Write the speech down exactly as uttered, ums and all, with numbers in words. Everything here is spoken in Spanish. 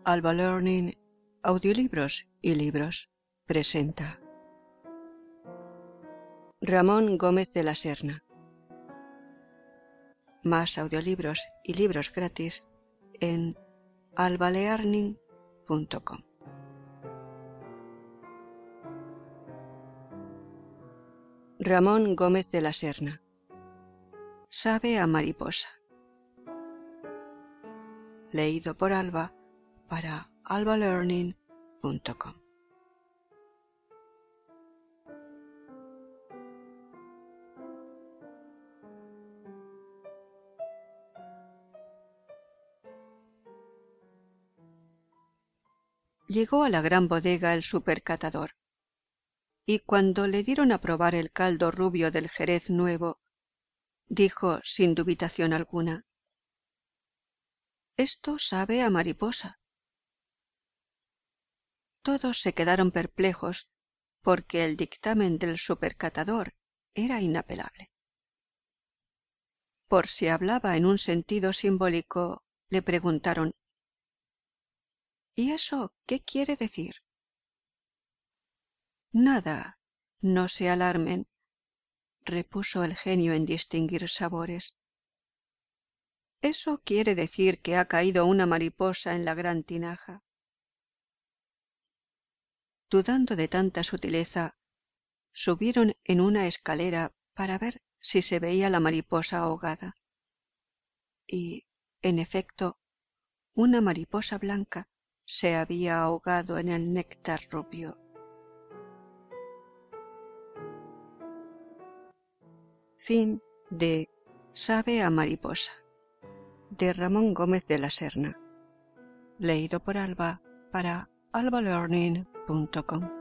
Alba Learning, Audiolibros y Libros presenta Ramón Gómez de la Serna. Más audiolibros y libros gratis en alba learning punto com. Ramón Gómez de la Serna. Sabe a mariposa. Leído por Alba para alba learning punto com. Llegó a la gran bodega el supercatador, y cuando le dieron a probar el caldo rubio del Jerez nuevo, dijo sin dubitación alguna: «Esto sabe a mariposa». Todos se quedaron perplejos, porque el dictamen del supercatador era inapelable. Por si hablaba en un sentido simbólico, le preguntaron: «¿Y eso qué quiere decir?» «Nada, no se alarmen», repuso el genio en distinguir sabores. «Eso quiere decir que ha caído una mariposa en la gran tinaja». Dudando de tanta sutileza, subieron en una escalera para ver si se veía la mariposa ahogada. Y, en efecto, una mariposa blanca se había ahogado en el néctar rubio. Fin de Sabe a mariposa, de Ramón Gómez de la Serna. Leído por Alba para alba learning punto com.